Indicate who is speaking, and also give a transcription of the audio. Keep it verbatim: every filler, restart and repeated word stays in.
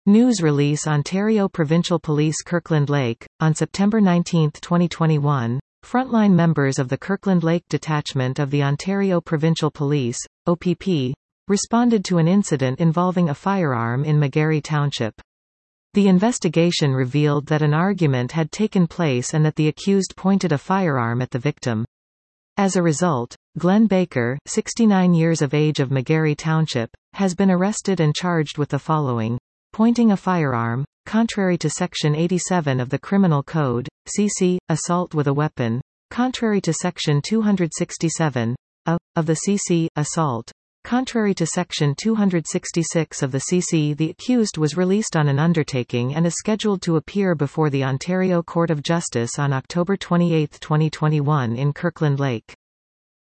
Speaker 1: News release Ontario Provincial Police Kirkland Lake. On September nineteenth twenty twenty-one, frontline members of the Kirkland Lake Detachment of the Ontario Provincial Police, O P P, responded to an incident involving a firearm in McGarry Township. The investigation revealed that an argument had taken place and that the accused pointed a firearm at the victim. As a result, Glenn Baker, sixty-nine years of age of McGarry Township, has been arrested and charged with the following: pointing a firearm, contrary to Section eighty-seven of the Criminal Code, C C, assault with a weapon, contrary to Section two sixty-seven A of the C C, assault, contrary to Section two sixty-six of the C C. The accused was released on an undertaking and is scheduled to appear before the Ontario Court of Justice on October twenty-eighth twenty twenty-one in Kirkland Lake.